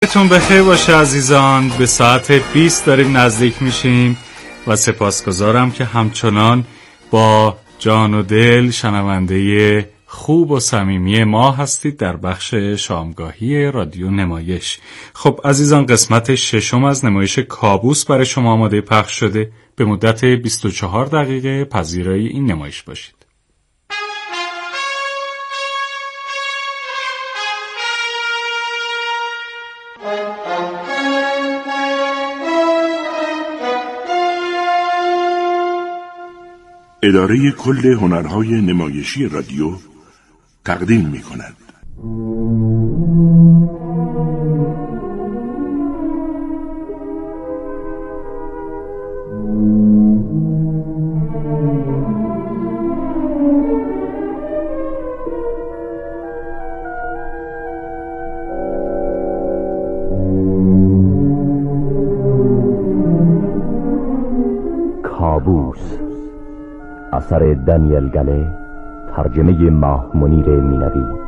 وقتتون بخیر باشه عزیزان. به ساعت 20 داریم نزدیک میشیم و سپاسگزارم که همچنان با جان و دل شنونده خوب و صمیمی ما هستید در بخش شامگاهی رادیو نمایش. خب عزیزان، قسمت 6 از نمایش کابوس برای شما آماده پخش شده. به مدت 24 دقیقه پذیرای این نمایش باشید. اداره کل هنرهای نمایشی رادیو تقدیم می کند. کابوس، اثر دانیل گله، ترجمه ماه منیر مینوی.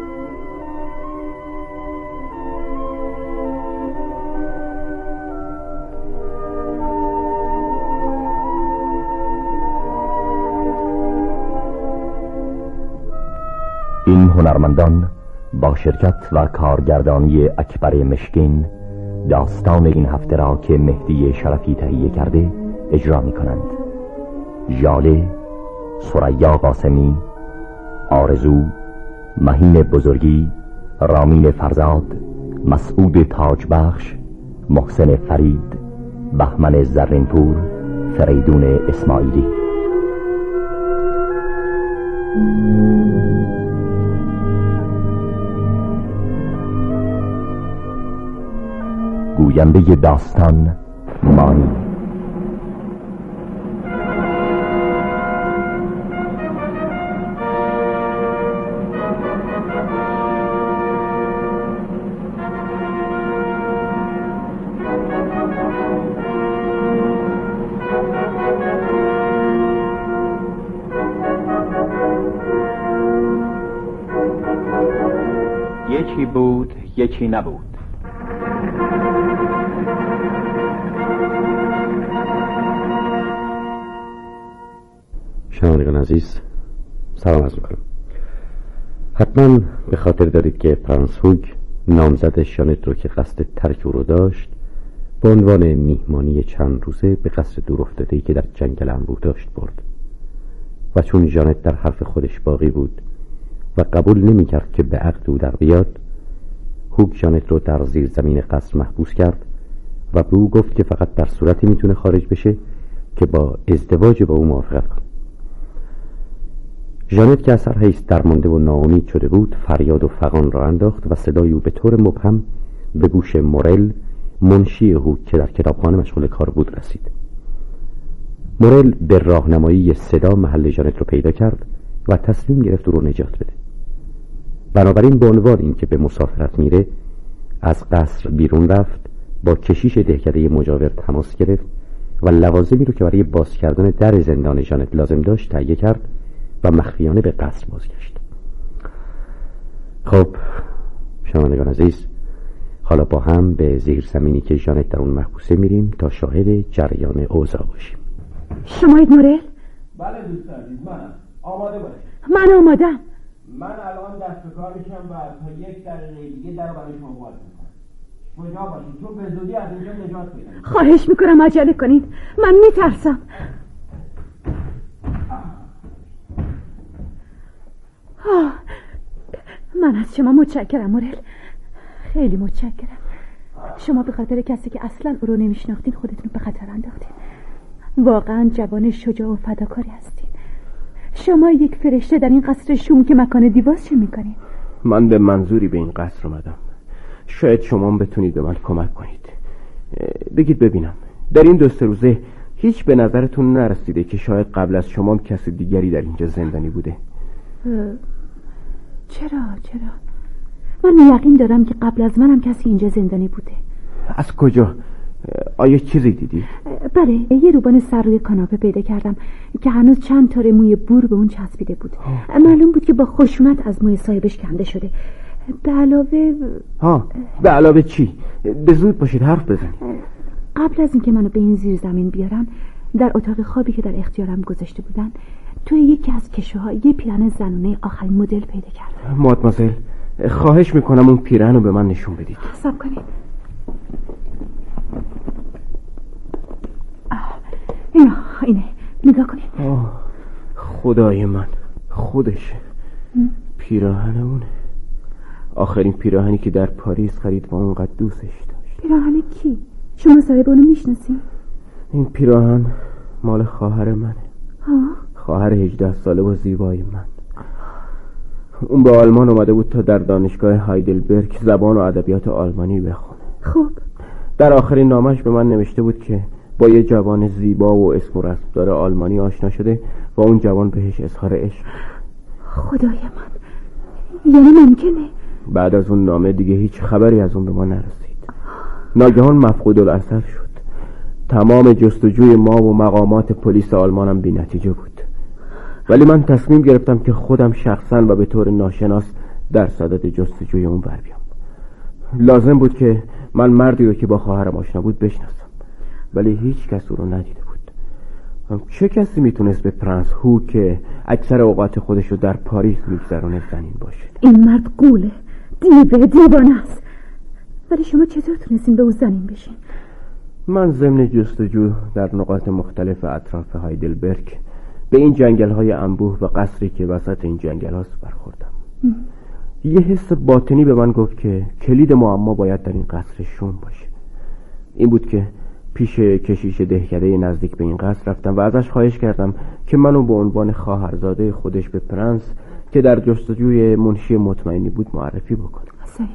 این هنرمندان با شرکت و کارگردانی اکبر مشکین داستان این هفته را که مهدی شرفی تهیه کرده اجرا می کنند. ژاله، ثریا قاسمی، آرزو، مهین بزرگی، رامین فرزاد، مسعود تاجبخش، محسن فرید، بهمن زرینپور، فریدون اسماعیلی. گوینده داستان مانی. یکی بود یکی نبود. شنوندگان عزیز، سلام عرض می‌کنم. حتما به خاطر دارید که فرانس هوگ نامزد ژانت رو که قصد ترک او رو داشت به عنوان میهمانی چند روزه به قصر دورافتاده‌ای که در جنگل انبوه داشت برد و چون ژانت در حرف خودش باقی بود و قبول نمی‌کرد که به عقد او در بیاد، هوگ ژانت رو در زیر زمین قصر محبوس کرد و به او گفت که فقط در صورتی میتونه خارج بشه که با ازدواج با او موافقت کنه. ژانت که از هر حیث درمانده و ناامید شده بود فریاد و فغان را انداخت و صدای او به طور مبهم به گوش مورل، منشی هوگ که در کتابخانه مشغول کار بود، رسید. مورل به راهنمایی صدا محل ژانت رو پیدا کرد و تصمیم گرفت او رو نجات بده. بنابراین به عنوان اینکه به مسافرت میره از قصر بیرون رفت، با کشیش دهکده مجاور تماس گرفت و لوازمی رو که برای باز کردن در زندان ژانت لازم داشت تهیه کرد و مخفیانه به قصر بازگشت. خب شنوندگان عزیز، حالا با هم به زیر زمینی که ژانت در اون محبوسه میریم تا شاهد جریان اوضاع باشیم. شمایید مورل؟ بله دوست عزیز، منم. آماده باشید. من آمادم. من الان دست به کار میشم و تا 1 دقیقه دیگه در رو برای شما باز میکنم. شجاع باشید چون به زودی از اینجا نجات پیدا کنید. خواهش میکنم عجله کنید، من میترسم. من از شما متشکرم مورل، خیلی متشکرم. شما به خاطر کسی که اصلا او رو نمیشناختین خودتون به خطر انداختین. واقعا جوان شجاع و فداکاری هستین. شما یک فرشته در این قصر شوم که مکان دیواست چه میکنین؟ من به منظوری به این قصر اومدم. شاید شما بتونید به من کمک کنید. بگید ببینم، در این 2-3 روزه هیچ به نظرتون نرسیده که شاید قبل از شما کسی دیگری در اینجا زندانی بوده؟ چرا؟ من یقین دارم که قبل از منم کسی اینجا زندانی بوده. از کجا؟ آیا چیزی دیدی؟ بله، یه روبان سر روی کاناپه پیدا کردم که هنوز چند تاره موی بور به اون چسبیده بود. معلوم بود که با خشونت از موی صاحبش کنده شده. به علاوه چی؟ به زود باشید حرف بزنید. قبل از اینکه منو به این زیر زمین بیارن، در اتاق خوابی که در اختیارم گذاشته بودن توی یکی از کشوها یه پیراهن زنونه آخرین مدل پیدا کردم. مادمازل، خواهش میکنم اون پیراهن رو به من نشون بدید. صبر کنید. اینه نگاه کنید. خدای من، خودشه. پیراهن اونه. آخرین پیراهنی که در پاریس خرید و اونقدر دوستش داشت. پیراهن کی؟ شما صاحب اونو میشناسین؟ این پیراهن مال خواهر منه. خواهر 18 ساله و زیبای من. اون به آلمان اومده بود تا در دانشگاه هایدلبرگ زبان و ادبیات آلمانی بخونه. خب در آخرین نامش به من نوشته بود که با یه جوان زیبا و اسم و رسمدار آلمانی آشنا شده و اون جوان بهش اظهار عشق. خدای من، یعنی ممکنه؟ بعد از اون نامه دیگه هیچ خبری از اون به ما نرسید. ناگهان مفقود الاثر شد. تمام جستجوی ما و مقامات پلیس آلمانم بی نتیجه بود. ولی من تصمیم گرفتم که خودم شخصا و به طور ناشناس در صدد جستجوی اون بر بیام. لازم بود که من مردی رو که با خواهرم آشنا بود بشناسم، ولی هیچ کس او رو ندیده بود. چه کسی میتونست به پرنس هو که اکثر اوقات خودش رو در پاریس میگذرونه زنین باشه؟ این مرد قوله، دیوانه است. ولی شما چطور تونستین به او زنین بشین؟ من ضمن جستجو در نقاط مختلف اطراف هایدلبرگ به این جنگل‌های انبوه و قصری که وسط این جنگل هاست برخوردم. یه حس باطنی به من گفت که کلید معما باید در این قصر شوم باشه. این بود که پیش کشیش دهکده نزدیک به این قصر رفتم و ازش خواهش کردم که منو به عنوان خواهرزاده خودش به پرنس که در جستجوی منشی مطمئنی بود معرفی بکنه.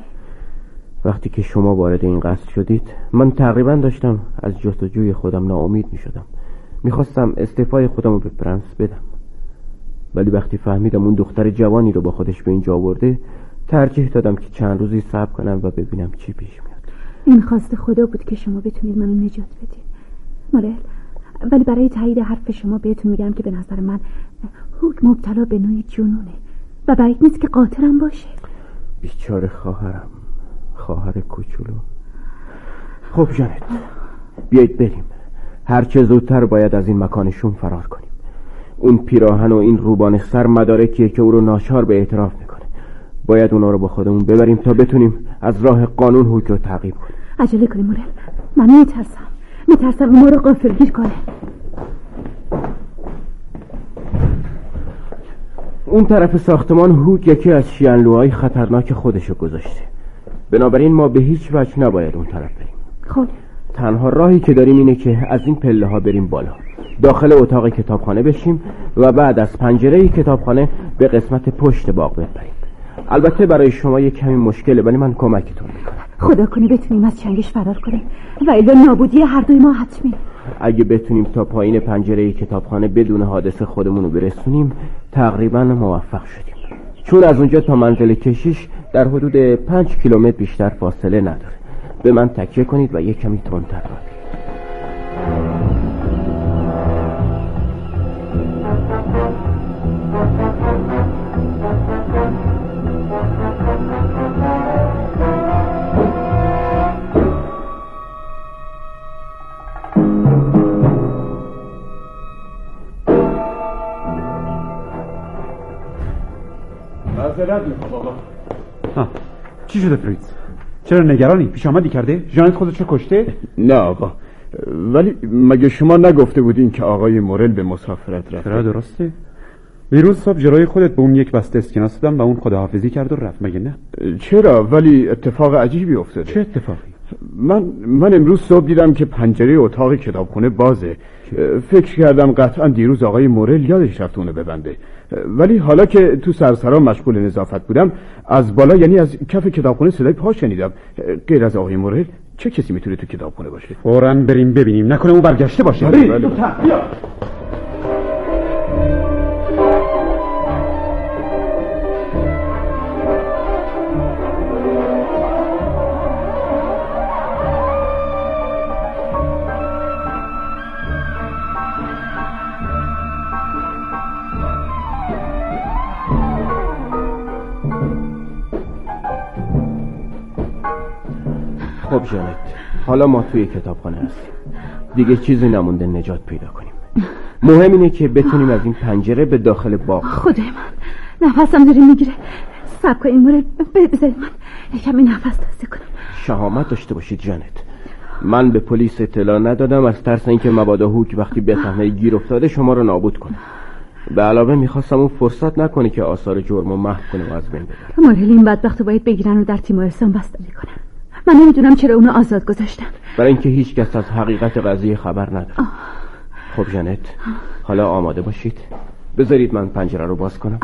وقتی که شما وارد این قصر شدید، من تقریبا داشتم از جستجوی خودم ناامید می شدم. میخواستم استعفای خودم رو به پرنس بدم، ولی وقتی فهمیدم اون دختر جوانی رو با خودش به اینجا آورده، ترجیح دادم که چند روزی صبر کنم و ببینم چی پیش میاد. این خواست خدا بود که شما بتونید منو نجات بدید مورل. ولی برای تایید حرف شما بهتون میگم که به نظر من هوک مبتلا به نوعی جنونه و بعید نیست که قاطرم باشه. بیچاره خواهرم، خواهر کوچولو. خب جانت، بیایید بریم. هر چه زودتر باید از این مکانشون فرار کنیم. اون پیراهن و این روبان سر مدارکیه که او رو ناچار به اعتراف میکنه. باید اونا رو با خودمون ببریم تا بتونیم از راه قانون هوک رو تعقیب کنیم. عجله کنیم مورل، من میترسم ما رو غافلگیر کنه. اون طرف ساختمان هوک یکی از شیانلوهای خطرناک خودشو گذاشته، بنابراین ما به هیچ وجه نباید اون طرف بریم. خب تنها راهی که داریم اینه که از این پله ها بریم بالا، داخل اتاق کتابخانه بشیم و بعد از پنجره کتابخانه به قسمت پشت باغ بریم. البته برای شما یک کمی مشکله، ولی من کمکتون میکنم. خدا کنه بتونیم از چنگش فرار کنیم و الا نابودی هر دوی ما حتمی. اگه بتونیم تا پایین پنجره کتابخانه بدون حادثه خودمون رو برسونیم، تقریبا موفق شدیم، چون از اونجا تا منزل کشیش در حدود 5 کیلومتر بیشتر فاصله نداره. به من تکیه کنید و یک کمی تندتر راه برید. معذرت میخوام آقا. چی شده فریتز؟ چرا نگرانی؟ پیش آمدی کرده؟ ژانت خودشو کشته؟ نه آقا، ولی مگه شما نگفته بودین که آقای مورل به مسافرت رفت؟ درسته. دیروز صبح جلوی خودت به اون یک بسته اسکناس دادم و اون خداحافظی کرد و رفت، مگه نه؟ چرا؟ ولی اتفاق عجیبی افتاده. چه اتفاقی؟ من امروز صبح دیدم که پنجره اتاق کتابخونه بازه. فکر کردم قطعا دیروز آقای مورل یادش رفت اونو ببنده، ولی حالا که تو سرسرا مشغول نظافت بودم، از بالا یعنی از کف کتابخونه صدای پا شنیدم. غیر از آقای مورل چه کسی میتونه تو کتابخونه باشه؟ فوراً بریم ببینیم، نکنه اون برگشته باشه. بله. بیا. جانت، حالا ما توی کتابخانه هستیم، دیگه چیزی نمونده نجات پیدا کنیم. مهم اینه که بتونیم از این پنجره به داخل باغ. خدای من، نفسم داره میگیره. صبر کن این مورد، بذارید من کمی نفس تازه کنم. شهامت داشته باشید جانت. من به پلیس اطلاع ندادم از ترس اینکه مبادا هوک وقتی بفهمه گیر افتاده شما رو نابود کنه. به علاوه میخواستم اون فرصت نکنه که آثار جرمو محو کنه و از بین ببره. مورل این بدبختو باید بگیرن و در تیمارستان بستری کنن. من نمیدونم چرا اونو آزاد گذاشتن. برای اینکه هیچ کس از حقیقت قضیه خبر نداره. خب جانت، حالا آماده باشید. بذارید من پنجره رو باز کنم.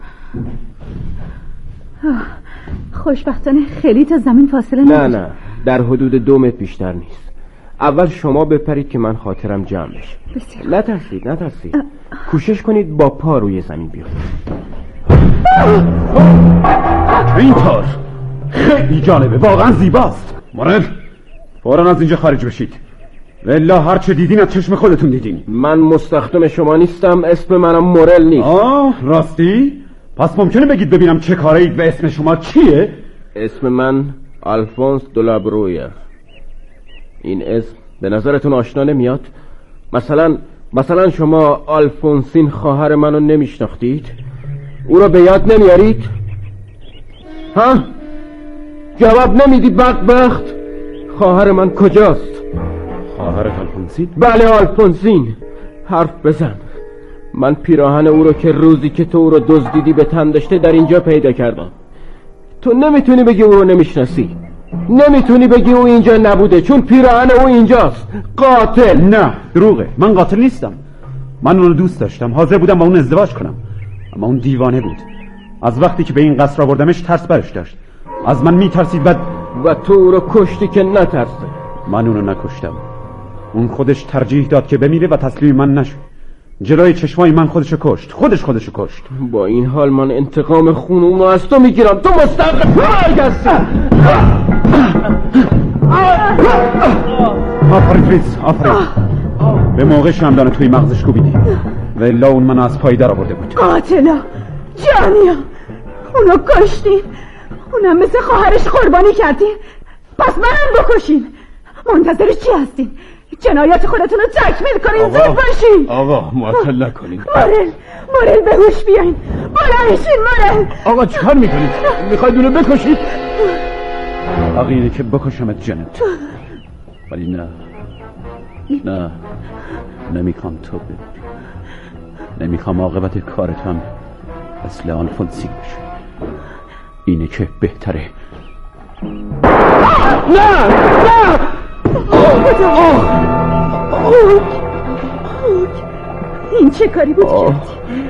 خوشبختانه خیلی تا زمین فاصله نداره. نه در حدود 2 متر بیشتر نیست. اول شما بپرید که من خاطرم جمع بشه. نترسید. کوشش کنید با پا روی زمین بیاید. اینطور خیلی جالبه، واقعا زیباست. مورل، فوراً از اینجا خارج بشید. والله هر چه دیدین از چشم خودتون دیدین. من مستخدم شما نیستم، اسم منم مورل نیست. راستی؟ پس ممکنه بگید ببینم چه کارید و اسم شما چیه؟ اسم من آلفونس دولابرویر. این اسم به نظرتون آشنا نمیاد؟ مثلا شما آلفونسین خواهر منو نمیشناختید؟ او رو به یاد نمیارید؟ ها؟ جواب نمیدی بدبخت؟ خواهر من کجاست؟ خواهر آلفونسین؟ بله آلفونسین. حرف بزن. من پیراهن او رو که روزی که تو او رو دزدیدی به تن داشته در اینجا پیدا کردم. تو نمیتونی بگی او رو نمیشناسی. نمیتونی بگی او اینجا نبوده چون پیراهن او اینجاست. قاتل. نه دروغه، من قاتل نیستم. من اون رو دوست داشتم، حاضر بودم با اون ازدواج کنم، اما اون دیوانه بود. از وقتی که به این قصر آوردمش ترس برش داشت، از من میترسید و تو او رو کشتی که نترسه. من اونو نکشتم. اون خودش ترجیح داد که بمیره و تسلیم من نشه. جلوی چشمای من خودشو کشت. خودشو کشت. با این حال من انتقام خون اونو از تو میگیرم. تو مستحق هستی. آفرین فریتز، آفرین. به موقع شمدان توی مغزش کوبیدی و الا اون من از پای در آورده بود. قاتلا، جانیا، اونو کشتین. اونم مثل خواهرش قربانی کردین. پس منم بکشین. منتظر چی هستین؟ جنایات خودتون رو تکمیل کنین. زود باشین. آقا معطل نکنین. مورل به هوش بیاین. بلندشین مورل. آقا چیکار میکنید؟ میخواید اونو بکشید؟ حق اینه که بکشمت جنت، ولی نه نمیخوام تو بمیری. نمیخوام عاقبت کارتان مثل آلفونسین بشه. اینه که بهتره. نه این چه کاری بود کردی؟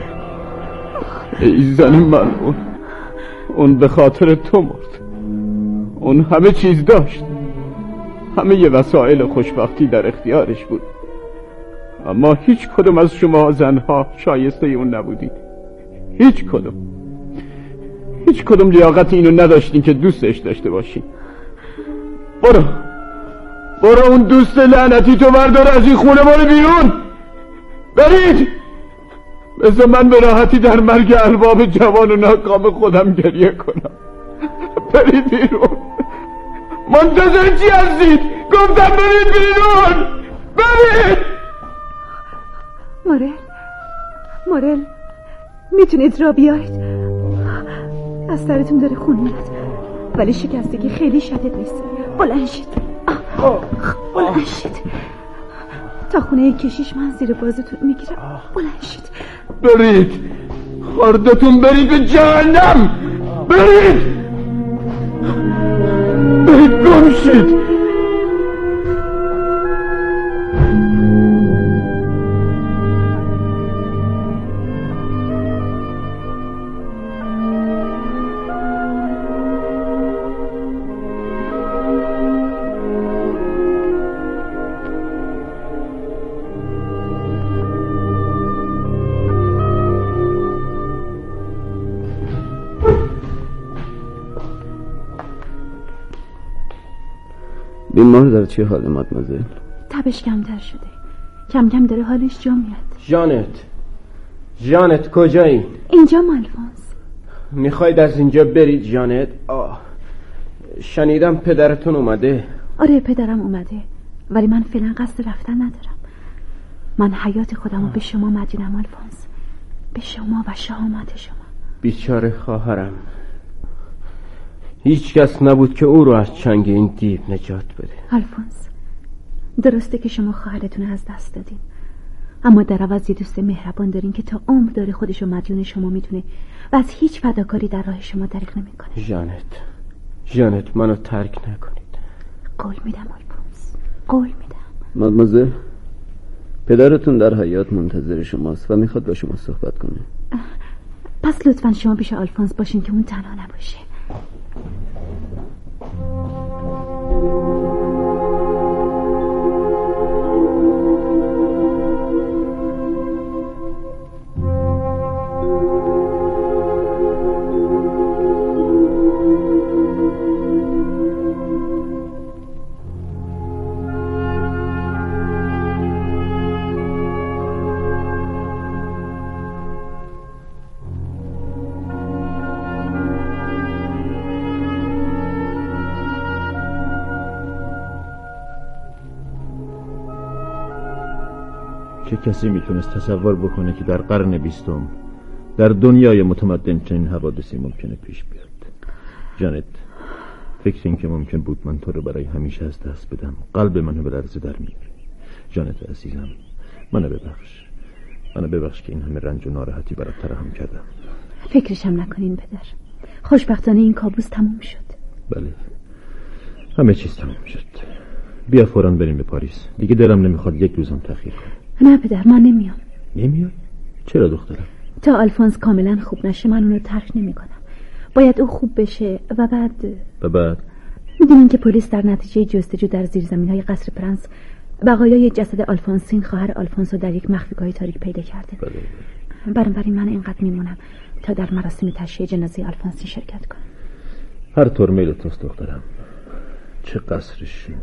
ای زن من، اون به خاطر تو مرد. اون همه چیز داشت، همه ی وسایل خوشبختی در اختیارش بود، اما هیچ کدوم از شما زنها شایسته اون نبودید. هیچ کدوم لیاقت اینو نداشتین که دوستش داشته باشین. برو اون دوست لعنتی تو بردار از این خونه. برو بیرون. برید. بذار من به راحتی در مرگ ارباب جوان و ناکام خودم گریه کنم. برید بیرون. منتظر چی هستید؟ گفتم برید بیرون. برید. مورل میتونید را بیایید؟ از سرتون داره خون میاد، ولی شکستگی خیلی شدید نیست. بلند شید. تا خونه کشیش من زیر بازتون میگیرم. بلند شید. برید خاردتون، برید به جهنم. برید گم شید. بیمار در چه حال مادمازل؟ تبش کمتر شده، کم کم داره حالش جا میاد. جانت کجایی؟ اینجا آلفونس. میخواید از اینجا برید جانت؟ شنیدم پدرتون اومده، آره پدرم اومده، ولی من فعلا قصد رفتن ندارم. من حیات خودم رو به شما مدیونم آلفونس، به شما و شهامت شما. بیچاره خواهرم، هیچ کس نبود که او رو از چنگ این دیو نجات بده. آلفونس، درسته که شما خواهرتون رو از دست دادین، اما در عوض یه دوست مهربان دارین که تا عمر داره خودشو مدیون شما میدونه و از هیچ فداکاری در راه شما دریغ نمیکنه. ژانت منو ترک نکنید. قول میدم آلفونس، قول میدم. مادموزل، پدرتون در حیاط منتظر شماست و میخواد با شما صحبت کنه. پس لطفا شما پیش آلفونس باشین که اون تنها نباشه. چه کسی میتونست تصور بکنه که در قرن 20 در دنیای متمدن چنین حوادثی ممکنه پیش بیاد؟ جانت، فکر این که ممکن بود من تو رو برای همیشه از دست بدم قلب منو به لرزه در میاره. جانت عزیزم، منو ببخش که این همه رنج و ناراحتی برات فراهم کردم. فکرشم نکنین پدر، خوشبختانه این کابوس تموم شد. بله، همه چیز تموم شد. بیا فوراً بریم به پاریس، دیگه دلم نمیخواد یک روزم تأخیر کنه. نه پدر، من نمیام. نمیای؟ چرا دخترم؟ تا آلفونس کاملا خوب نشه من اونو ترک نمی کنم. باید او خوب بشه و بعد میدونین که پلیس در نتیجه جستجو در زیرزمین‌های قصر پرنس بقایای جسد آلفونسین خواهر آلفونسو در یک مخفیگاه تاریک پیدا کرده. بنابراین من اینقدر میمونم تا در مراسم تشییع جنازه آلفونسین شرکت کنم. هر طور میل توست دخترم. چه قصر شومی.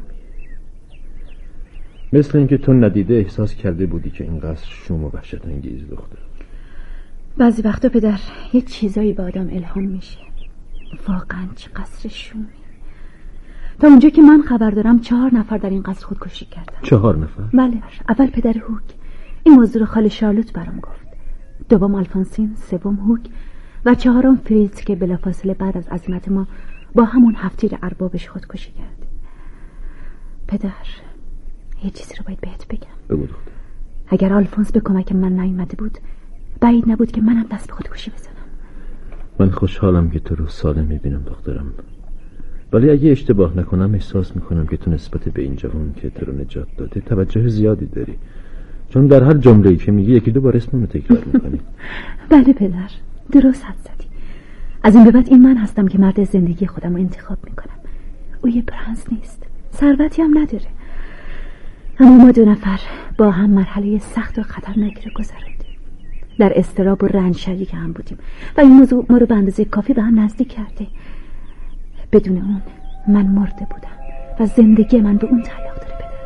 مثل اینکه تو ندیده احساس کرده بودی که این قصر شوم و وحشت انگیز دختر. بعضی وقتا پدر یه چیزایی به آدم الهام میشه. واقعا چه قصر شومی. تا اونجا که من خبر دارم 4 نفر در این قصر خودکشی کردن. 4 نفر؟ بله، اول پدر هوک، این موضوع رو خاله شارلوت برام گفت. دوم آلفونسین، سوم هوک و چهارم فریتز که بلافاصله بعد از عزیمت ما با همون هفتیر اربابش خودکشی کرد. پدر، یه چیزی رو باید بهت بگم. بگو دختر. اگر آلفونس به کمک من نیومده بود بعید نبود که منم دست به خودکشی بزنم. من خوشحالم که تو رو سالم میبینم دخترم، ولی اگه اشتباه نکنم احساس میکنم که تو نسبت به این جوان که تو رو نجات داده توجه زیادی داری، چون در هر جمله‌ای که میگی یکی دو بار اسممو تکرار میکنی. بله پدر، درست حد زدی. از این به بعد این من هستم که مرد زندگی خودم رو انتخاب میکنم. او یه پرنس نیست، ثروتی هم نداره، اما ما 2 نفر با هم مرحله سخت و خطرناکی رو گذروندیم. در اضطراب و رنج شریک هم بودیم و این موضوع ما رو به اندازه کافی به هم نزدیک کرده. بدون اون من مرده بودم و زندگی من به اون تعلق داره پدر.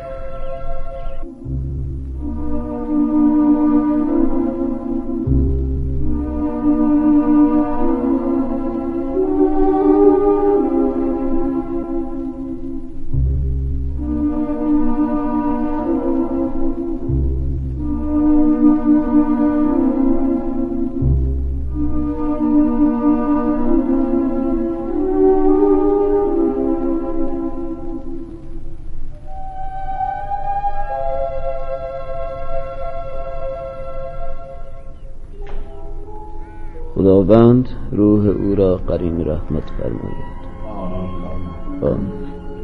خداوند روح او را قرین رحمت فرماید. آمین.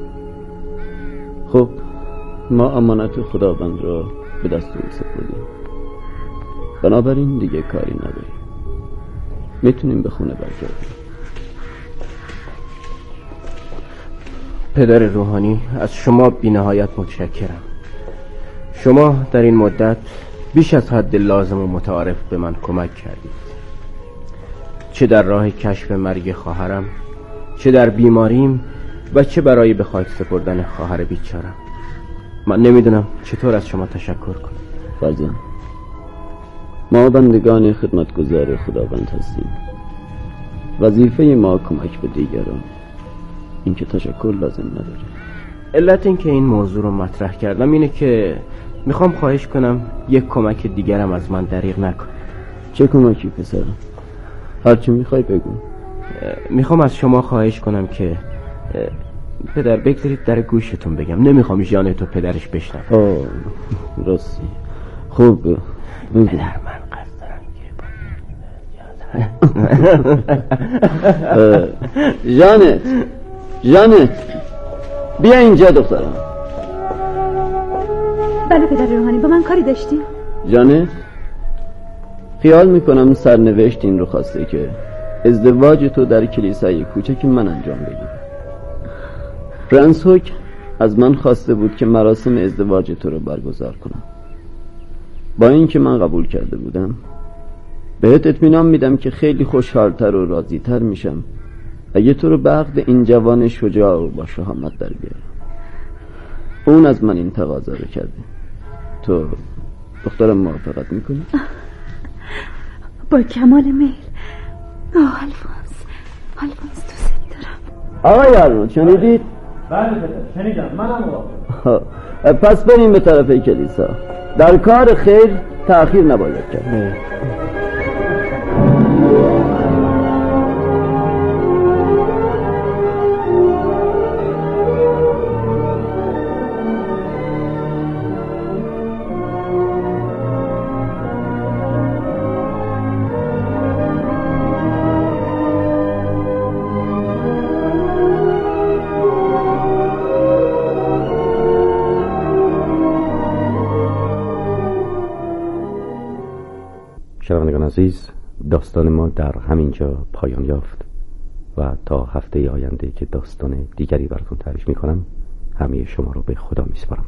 خب، ما امانت خداوند را به دست او سپردیم، بنابراین دیگه کاری نداریم، میتونیم به خونه برگردیم. پدر روحانی، از شما بی‌نهایت متشکرم. شما در این مدت بیش از حد لازم و متعارف به من کمک کردید، چه در راه کشف مرگ خواهرم، چه در بیماریم و چه برای به خاک سپردن خواهر بیچارم. من نمیدونم چطور از شما تشکر کنم. فرزند، ما بندگان خدمتگزار خداوند هستیم. وظیفه ما کمک به دیگران، این که تشکر لازم نداره. علت این که این موضوع رو مطرح کردم اینه که میخوام خواهش کنم یک کمک دیگرم از من دریغ نکن. چه کمکی پسرم؟ هرچی میخوای بگو. میخوام از شما خواهش کنم که پدر بگذارید در گوشتون بگم. نمیخوام ژانت و پدرش بشنوه. راستی خوب بگو. پدر من قصد دارم که ژانت بیا اینجا دخترم. بله پدر روحانی، با من کاری داشتی؟ ژانت، خیال میکنم سرنوشت این رو خواسته که ازدواج تو در کلیسای کوچک من انجام بگیره. فرانس هوک از من خواسته بود که مراسم ازدواج تو رو برگزار کنم. با اینکه من قبول کرده بودم، بهت اطمینان میدم که خیلی خوشحالتر و راضی‌تر میشم اگه تو رو به عقد این جوان شجاع و با شهامت در بیارم. اون از من این تقاضا رو کرده. تو دخترم موافقت میکنی؟ با کمال میل. آلفونس دوست دارم. آقای آرنولد شنیدید؟ بله پدر شنیدم، منم موافقم. پس بریم به طرف کلیسا. در کار خیر تأخیر نباید کرد. شنوندگان عزیز، داستان ما در همینجا پایان یافت و تا هفته آینده که داستان دیگری براتون تعریف میکنم همه شما رو به خدا میسپارم.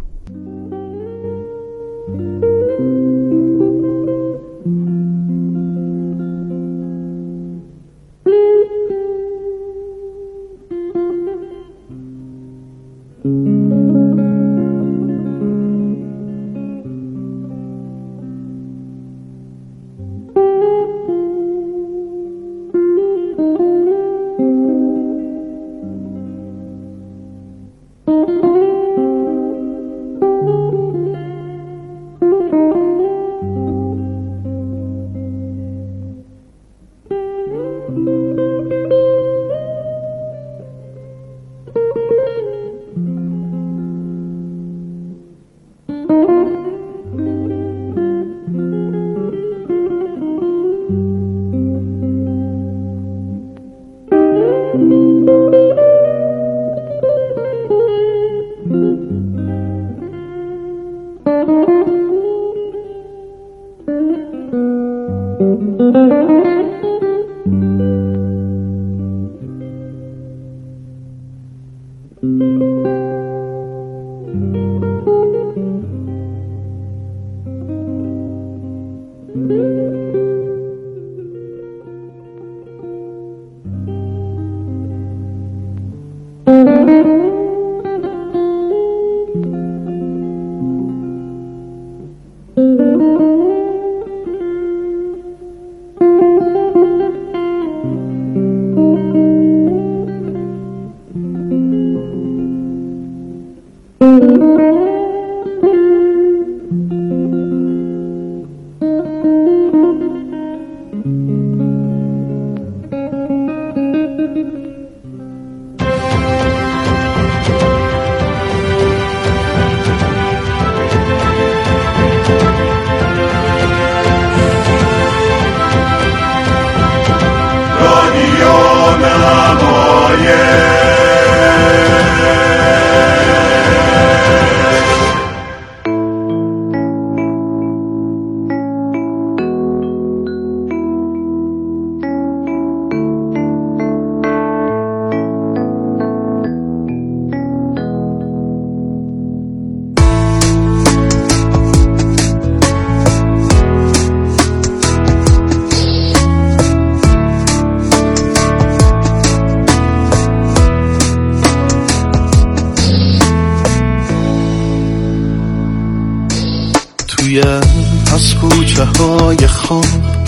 توی از کوچه های خواب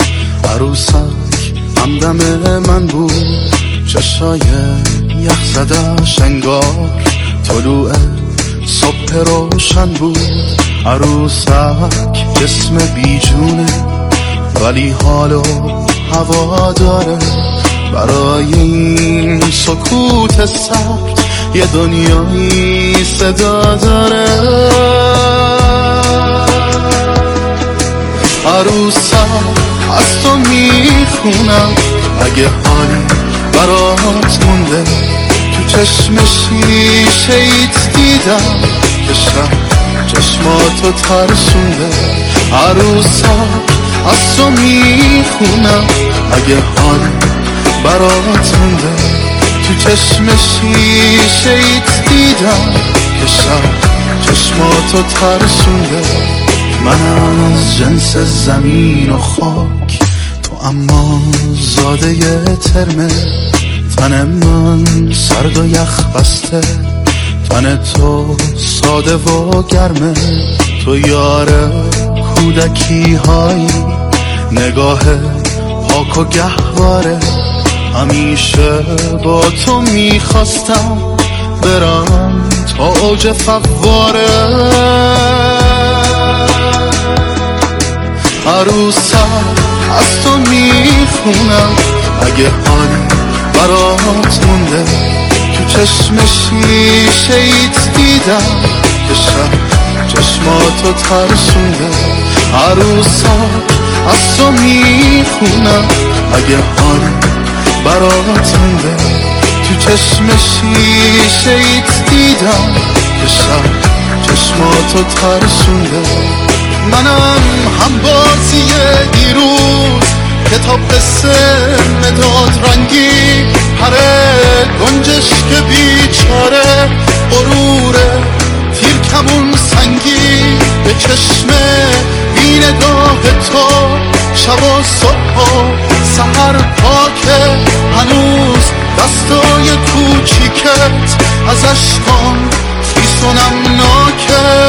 عروسک همدم من بود، چشای یخ زده شنگار طلوع راه روشن بود. عروسک جسم بیجونه ولی حالو هوا داره. برای این سکوت سخت یه دنیایی صدا داره. عروسک از تو میخونم اگه حالی برات مونده. تو چشم شیشه‌ایت دیدم که چشماتو ترسونده. عروسک از تو میخونم اگه حالی برات مونده. تو چشم شیشه‌ایت دیدم که چشماتو ترسونده. من از جنس زمین و خاک، تو اما زاده ترمه. تن من سرد و یخ بسته، تن تو ساده و گرمه. تو یار کودکی هایی، نگاه پاک و گهواره. همیشه با تو میخواستم برم تا اوج فواره. عروسک از تو میخونم اگه حالی برات مونده. تو چشم شیشه‌ایت دیدم که چشماتو ترسونده. عروسک از تو میخونم اگه حالی برات مونده. تو چشم شیشه‌ایت دیدم که چشماتو ترسونده. منم هم بازی دیروز، کتاب قصه مداد رنگی. پره گنجش که بیچاره، غروره تیر کمون سنگی. به چشم بی نگاه تو شب و صبح و سحر پاکه. هنوز دستای کوچیکت از عشقام فیسونم ناکه.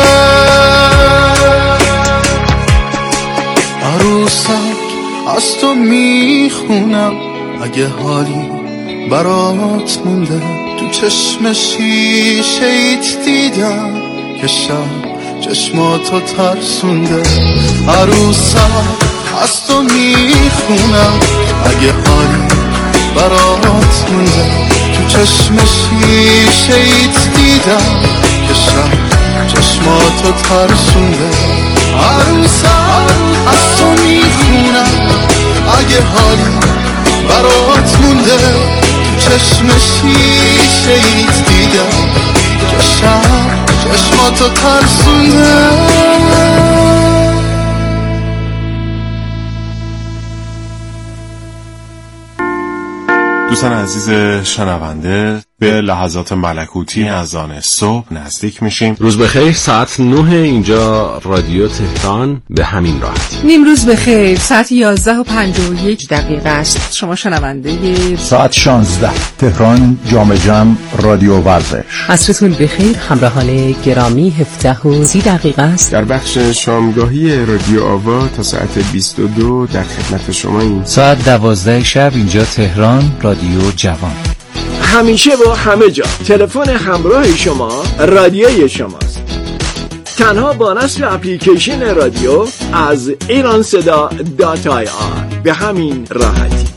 عروسک از تو میخونم اگه حالی برات مونده. تو چشم شیشه‌ایت دیدم که چشماتو ترسونده. عروسک از تو میخونم اگه حالی برات مونده. تو چشم شیشه‌ایت دیدم که چشماتو ترسونده. عروسک از تو میخونم اگه حالی برات مونده. تو چشم شیشه‌ایت دیدم که چشماتو ترسونده. دوستان عزیز شنونده، به لحظات ملکوتی از آن صبح نزدیک میشیم. روز بخیر، ساعت 9 اینجا رادیو تهران به همین راحتی. نیم روز بخیر، ساعت 11:51 است. شما شنونده ساعت 16 تهران جام جم رادیو ورزش. عصرتون بخیر، همراهان گرامی 17:30 است. در بخش شامگاهی رادیو آوا تا ساعت 22 در خدمت شماییم. ساعت 12 شب اینجا تهران رادیو جوان. همیشه و همه جا تلفن همراه شما رادیوی شماست. تنها با نصب اپلیکیشن رادیو از ایرانصدا.ir به همین راحتی.